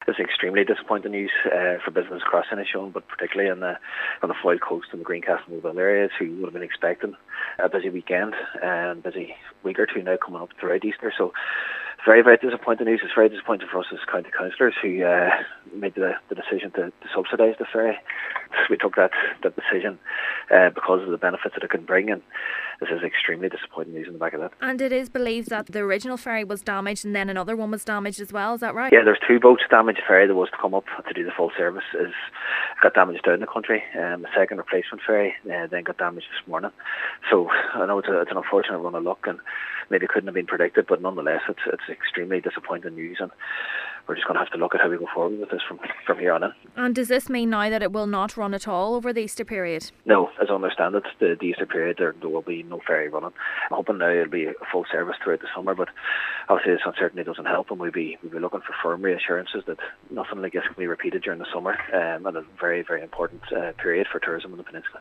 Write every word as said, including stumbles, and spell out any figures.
It's extremely disappointing news uh, for business across Inishowen, but particularly on the on the Foyle coast and the Greencastle Mobile areas, who would have been expecting a busy weekend and busy week or two now coming up throughout Easter. So it's very, very disappointing news. It's very disappointing for us as county councillors who uh, made the, the decision to, to subsidise the ferry. We took that, that decision uh, because of the benefits that it can bring, and this is extremely disappointing news in the back of that. And it is believed that the original ferry was damaged and then another one was damaged as well, is that right? Yeah, there's two boats damaged. The ferry that was to come up to do the full service is got damaged down the country. Um, the second replacement ferry uh, then got damaged this morning. So I know it's, a, it's an unfortunate run of luck and maybe couldn't have been predicted, but nonetheless it's, it's extremely disappointing news, and we're just going to have to look at how we go forward with this from, from here on in. And does this mean now that it will not run at all over the Easter period? No, as I understand it, the, the Easter period there, there will be no ferry running. I'm hoping now it'll be a full service throughout the summer, but obviously this uncertainty doesn't help, and we'll be, we'll be looking for firm reassurances that nothing like this can be repeated during the summer, um, and a very, very important uh, period for tourism in the peninsula.